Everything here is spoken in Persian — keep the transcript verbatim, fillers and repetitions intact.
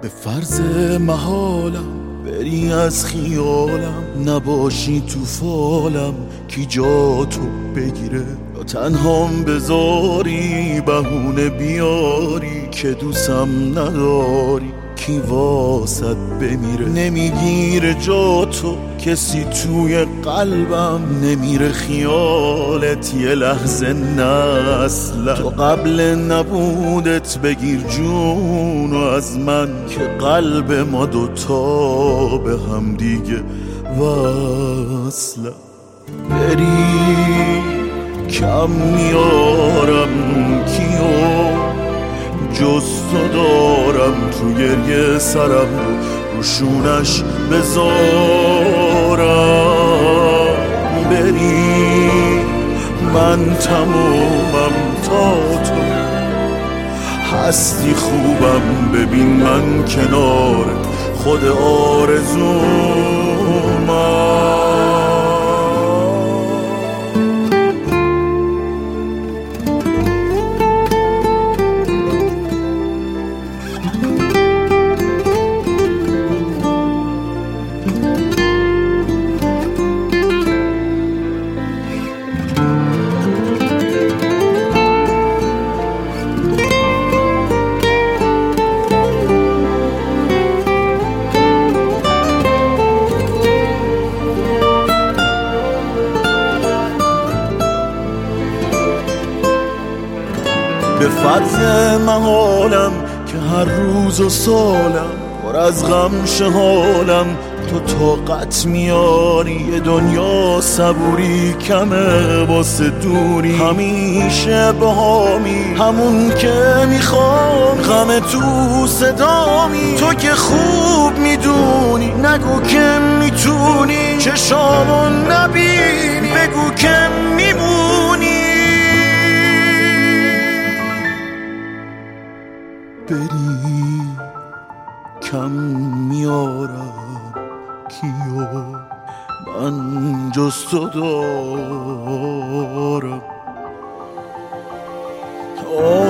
به فرض محالم بری از خیالم، نباشی تو فالم کی جا تو بگیره، یا تنهام بذاری بهونه بیاری که دوستم نداری کی واسد بمیره. نمیگیره جا تو کسی توی قلبم، نمیره خیالت یه لحظه نه اصلا. تو قبل نبودت بگیر جونو از من که قلب ما دوتا به هم دیگه وصله. بری کم میارم کیو جز تو دارم، تو گریه سرم رو روشونش بذارم. بری من تمومم تا تو هستی خوبم، ببین من کنار خود آرزومم. به فرض محالم که هر روز و سالم پر از غم شه حالم، تو طاقت میاری یه دنیا صبوری کمه واسه دوری، همیشه بهامی همون که میخوام، غم تو صدامی تو که خوب میدونی، نگو که میتونی چشامو نبینی، بگو که میمونی. بری کم میارم کیو من جز تو دارم.